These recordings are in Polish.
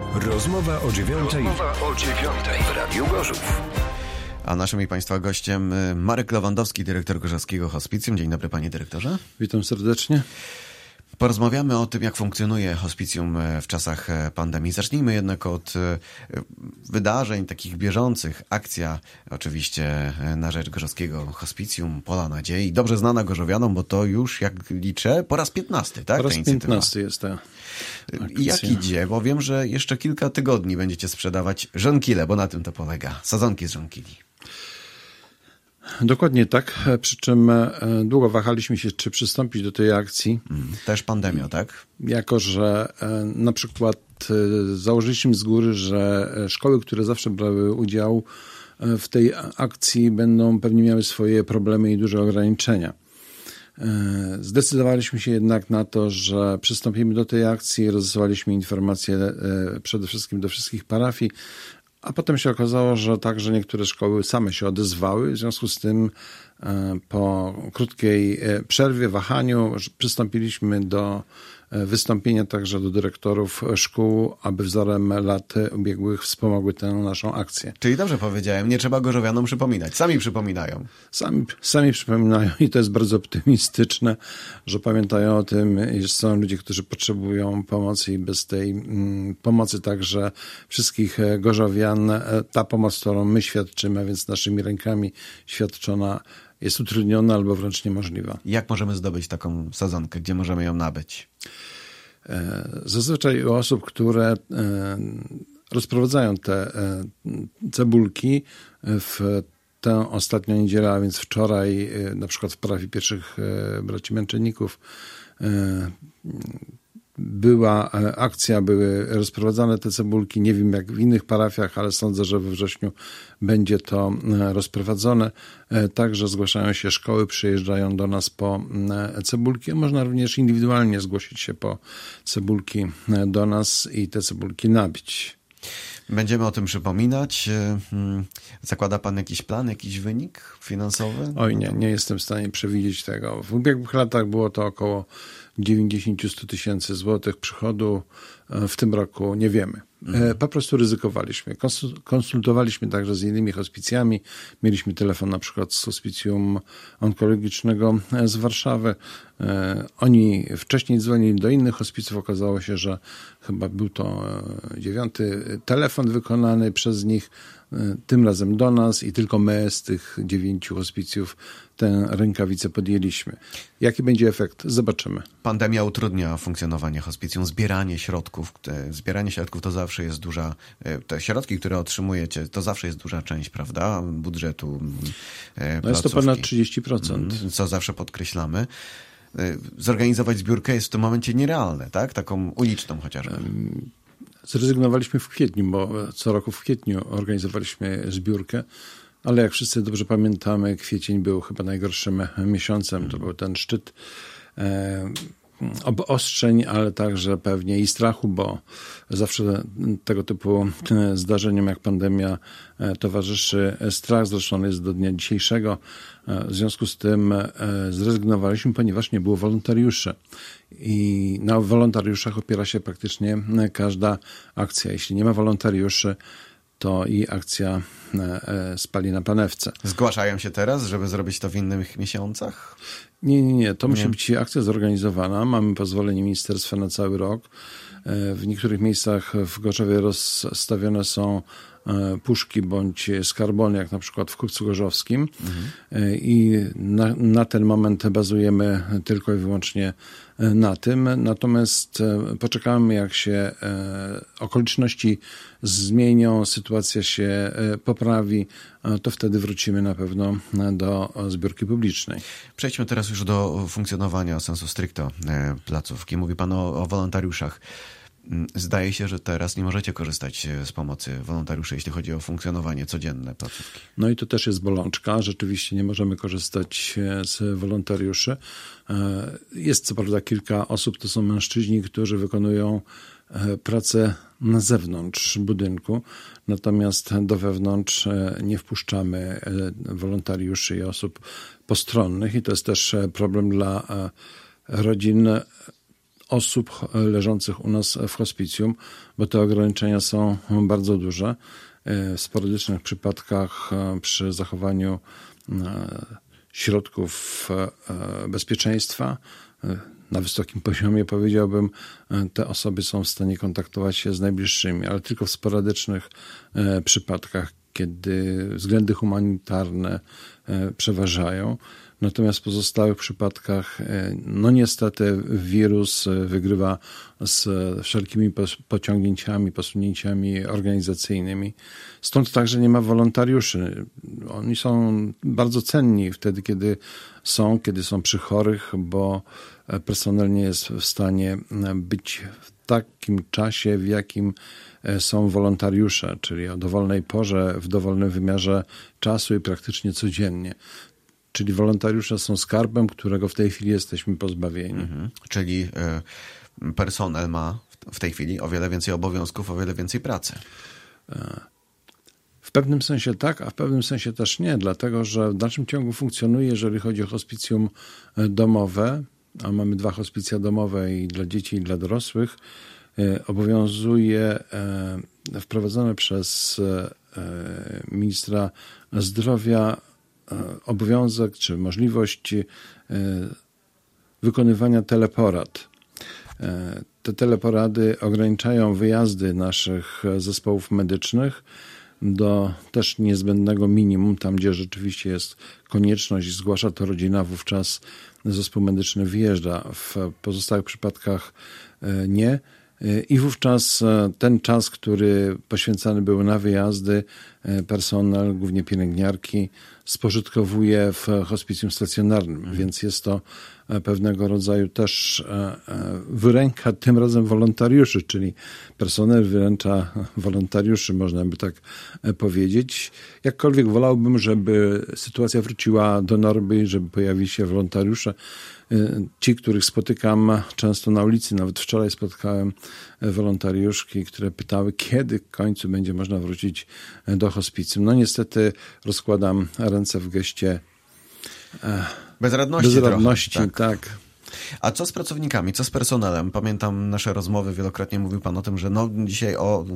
Rozmowa o 9:00 w Radiu Gorzów. A naszym i Państwa gościem Marek Lewandowski, dyrektor Gorzowskiego Hospicjum. Dzień dobry, panie dyrektorze. Witam serdecznie. Porozmawiamy o tym, jak funkcjonuje hospicjum w czasach pandemii. Zacznijmy jednak od wydarzeń takich bieżących. Akcja oczywiście na rzecz Gorzowskiego Hospicjum Pola Nadziei. Dobrze znana gorzowianom, bo to już, jak liczę, po raz 15, tak? Po raz 15 jest ta akcja. I jak idzie? Bo wiem, że jeszcze kilka tygodni będziecie sprzedawać żonkile, bo na tym to polega. Sadzonki z żonkili. Dokładnie tak, przy czym długo wahaliśmy się, czy przystąpić do tej akcji. Też pandemia, tak? Jako że na przykład założyliśmy z góry, że szkoły, które zawsze brały udział w tej akcji, będą pewnie miały swoje problemy i duże ograniczenia. Zdecydowaliśmy się jednak na to, że przystąpimy do tej akcji, rozesłaliśmy informacje przede wszystkim do wszystkich parafii, a potem się okazało, że także niektóre szkoły same się odezwały. W związku z tym po krótkiej przerwie, wahaniu przystąpiliśmy do wystąpienia także do dyrektorów szkół, aby wzorem lat ubiegłych wspomogły tę naszą akcję. Czyli dobrze powiedziałem, nie trzeba gorzowianom przypominać. Sami przypominają. Sami przypominają i to jest bardzo optymistyczne, że pamiętają o tym, iż są ludzie, którzy potrzebują pomocy i bez tej pomocy także wszystkich gorzowian, ta pomoc, którą my świadczymy, a więc naszymi rękami świadczona, jest utrudniona albo wręcz niemożliwa. Jak możemy zdobyć taką sadzonkę? Gdzie możemy ją nabyć? Zazwyczaj u osób, które rozprowadzają te cebulki w tę ostatnią niedzielę, a więc wczoraj, na przykład w parafii Pierwszych Braci Męczenników, była akcja, były rozprowadzane te cebulki. Nie wiem jak w innych parafiach, ale sądzę, że we wrześniu będzie to rozprowadzone. Także zgłaszają się szkoły, przyjeżdżają do nas po cebulki. Można również indywidualnie zgłosić się po cebulki do nas i te cebulki nabyć. Będziemy o tym przypominać. Zakłada pan jakiś plan, jakiś wynik finansowy? Oj nie jestem w stanie przewidzieć tego. W ubiegłych latach było to około 90-100 tysięcy złotych przychodu. W tym roku nie wiemy. Po prostu ryzykowaliśmy. Konsultowaliśmy także z innymi hospicjami. Mieliśmy telefon na przykład z hospicjum onkologicznego z Warszawy. Oni wcześniej dzwonili do innych hospicjów. Okazało się, że chyba był to 9. telefon wykonany przez nich. Tym razem do nas i tylko my z tych 9 hospicjów tę rękawicę podjęliśmy. Jaki będzie efekt? Zobaczymy. Pandemia utrudnia funkcjonowanie hospicjum, zbieranie środków. Zbieranie środków to zawsze jest duża, te środki, które otrzymujecie, to zawsze jest duża część, prawda, budżetu placówki. Jest to ponad 30%. Co zawsze podkreślamy. Zorganizować zbiórkę jest w tym momencie nierealne, tak? Taką uliczną chociażby. Zrezygnowaliśmy w kwietniu, bo co roku w kwietniu organizowaliśmy zbiórkę, ale jak wszyscy dobrze pamiętamy, kwiecień był chyba najgorszym miesiącem. To był ten szczyt obostrzeń, ale także pewnie i strachu, bo zawsze tego typu zdarzeniom jak pandemia towarzyszy strach. Zresztą on jest do dnia dzisiejszego. W związku z tym zrezygnowaliśmy, ponieważ nie było wolontariuszy. I na wolontariuszach opiera się praktycznie każda akcja. Jeśli nie ma wolontariuszy, to i akcja spali na panewce. Zgłaszają się teraz, żeby zrobić to w innych miesiącach? Nie. To musi być akcja zorganizowana. Mamy pozwolenie ministerstwa na cały rok. W niektórych miejscach w Gorzowie rozstawione są puszki bądź skarbony, jak na przykład w Kupcu Gorzowskim. I na ten moment bazujemy tylko i wyłącznie na tym. Natomiast poczekamy, jak się okoliczności zmienią, sytuacja się poprawi, to wtedy wrócimy na pewno do zbiórki publicznej. Przejdźmy teraz już do funkcjonowania sensu stricto placówki. Mówi pan o wolontariuszach. Zdaje się, że teraz nie możecie korzystać z pomocy wolontariuszy, jeśli chodzi o funkcjonowanie codzienne placówki. No i to też jest bolączka. Rzeczywiście nie możemy korzystać z wolontariuszy. Jest co prawda kilka osób, to są mężczyźni, którzy wykonują pracę na zewnątrz budynku, natomiast do wewnątrz nie wpuszczamy wolontariuszy i osób postronnych i to jest też problem dla rodzin osób leżących u nas w hospicjum, bo te ograniczenia są bardzo duże. W sporadycznych przypadkach przy zachowaniu środków bezpieczeństwa na wysokim poziomie, powiedziałbym, te osoby są w stanie kontaktować się z najbliższymi, ale tylko w sporadycznych przypadkach, kiedy względy humanitarne przeważają. Natomiast w pozostałych przypadkach, no niestety wirus wygrywa z wszelkimi pociągnięciami, posunięciami organizacyjnymi. Stąd także nie ma wolontariuszy. Oni są bardzo cenni wtedy, kiedy są przy chorych, bo personel nie jest w stanie być w takim czasie, w jakim są wolontariusze, czyli o dowolnej porze, w dowolnym wymiarze czasu i praktycznie codziennie. Czyli wolontariusze są skarbem, którego w tej chwili jesteśmy pozbawieni. Czyli personel ma w tej chwili o wiele więcej obowiązków, o wiele więcej pracy. W pewnym sensie tak, a w pewnym sensie też nie, dlatego że w dalszym ciągu funkcjonuje, jeżeli chodzi o hospicjum domowe, a mamy 2 hospicja domowe i dla dzieci, i dla dorosłych, obowiązuje wprowadzone przez ministra zdrowia obowiązek czy możliwość wykonywania teleporad. Te teleporady ograniczają wyjazdy naszych zespołów medycznych do też niezbędnego minimum, tam gdzie rzeczywiście jest konieczność, zgłasza to rodzina, wówczas zespół medyczny wyjeżdża. W pozostałych przypadkach nie. I wówczas ten czas, który poświęcany był na wyjazdy, personel, głównie pielęgniarki, spożytkowuje w hospicjum stacjonarnym, więc jest to pewnego rodzaju też wyręka tym razem wolontariuszy, czyli personel wyręcza wolontariuszy, można by tak powiedzieć. Jakkolwiek wolałbym, żeby sytuacja wróciła do normy, żeby pojawili się wolontariusze. Ci, których spotykam często na ulicy, nawet wczoraj spotkałem wolontariuszki, które pytały, kiedy w końcu będzie można wrócić do hospicjum. No niestety rozkładam ręce w geście bezradności, tak. A co z pracownikami, co z personelem? Pamiętam nasze rozmowy, wielokrotnie mówił pan o tym, że dzisiaj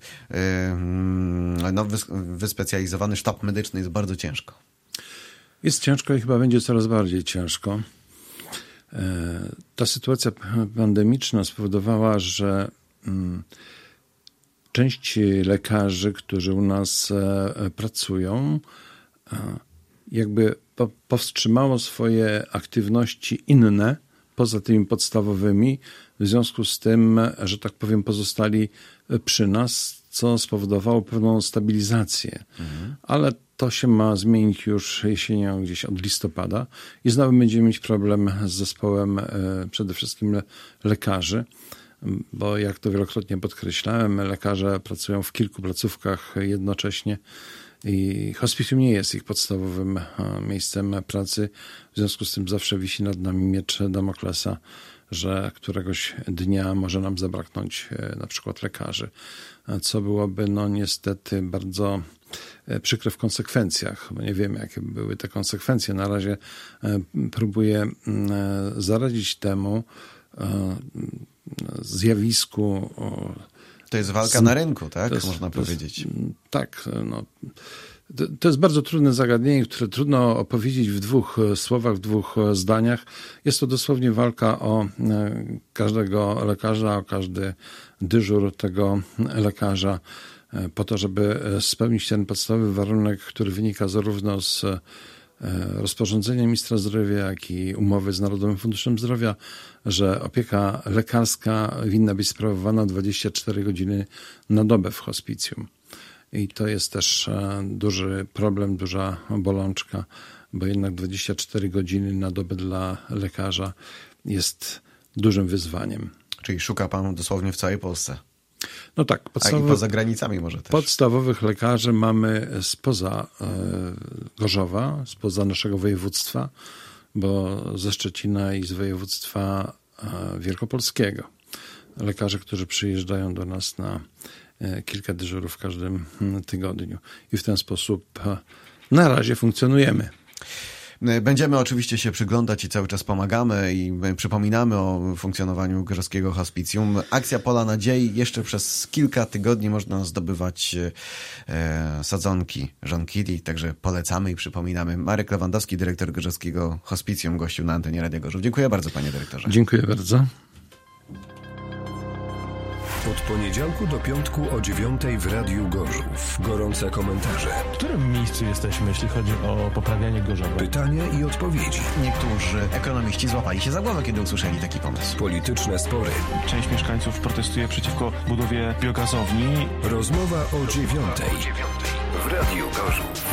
wyspecjalizowany sztab medyczny jest bardzo ciężko. Jest ciężko i chyba będzie coraz bardziej ciężko. Ta sytuacja pandemiczna spowodowała, że część lekarzy, którzy u nas pracują, jakby powstrzymało swoje aktywności inne, poza tymi podstawowymi, w związku z tym, że tak powiem, pozostali przy nas, co spowodowało pewną stabilizację. Ale to się ma zmienić już jesienią, gdzieś od listopada i znowu będziemy mieć problem z zespołem przede wszystkim lekarzy, bo jak to wielokrotnie podkreślałem, lekarze pracują w kilku placówkach jednocześnie i hospicjum nie jest ich podstawowym miejscem pracy. W związku z tym zawsze wisi nad nami miecz Damoklesa, że któregoś dnia może nam zabraknąć na przykład lekarzy, co byłoby niestety bardzo przykre w konsekwencjach, bo nie wiemy, jakie były te konsekwencje. Na razie próbuję zaradzić temu zjawisku. To jest walka na rynku, tak? Można powiedzieć. Tak. To jest bardzo trudne zagadnienie, które trudno opowiedzieć w 2 słowach, w 2 zdaniach. Jest to dosłownie walka o każdego lekarza, o każdy dyżur tego lekarza, po to, żeby spełnić ten podstawowy warunek, który wynika zarówno z rozporządzenia ministra zdrowia, jak i umowy z Narodowym Funduszem Zdrowia, że opieka lekarska winna być sprawowana 24 godziny na dobę w hospicjum. I to jest też duży problem, duża bolączka, bo jednak 24 godziny na dobę dla lekarza jest dużym wyzwaniem. Czyli szuka pan dosłownie w całej Polsce. No tak. A i poza granicami może też. Podstawowych lekarzy mamy spoza Gorzowa, spoza naszego województwa, bo ze Szczecina i z województwa wielkopolskiego. Lekarze, którzy przyjeżdżają do nas na kilka dyżurów w każdym tygodniu. I w ten sposób na razie funkcjonujemy. Będziemy oczywiście się przyglądać i cały czas pomagamy i przypominamy o funkcjonowaniu Gorzowskiego Hospicjum. Akcja Pola Nadziei. Jeszcze przez kilka tygodni można zdobywać sadzonki żonkili, także polecamy i przypominamy. Marek Lewandowski, dyrektor Gorzowskiego Hospicjum, gościu na antenie Radia Gorzów. Dziękuję bardzo, panie dyrektorze. Dziękuję bardzo. Od poniedziałku do piątku o 9:00 w Radiu Gorzów. Gorące komentarze. W którym miejscu jesteśmy, jeśli chodzi o poprawianie Gorzowa? Pytania i odpowiedzi. Niektórzy ekonomiści złapali się za głowę, kiedy usłyszeli taki pomysł. Polityczne spory. Część mieszkańców protestuje przeciwko budowie biogazowni. Rozmowa o 9:00 w Radiu Gorzów.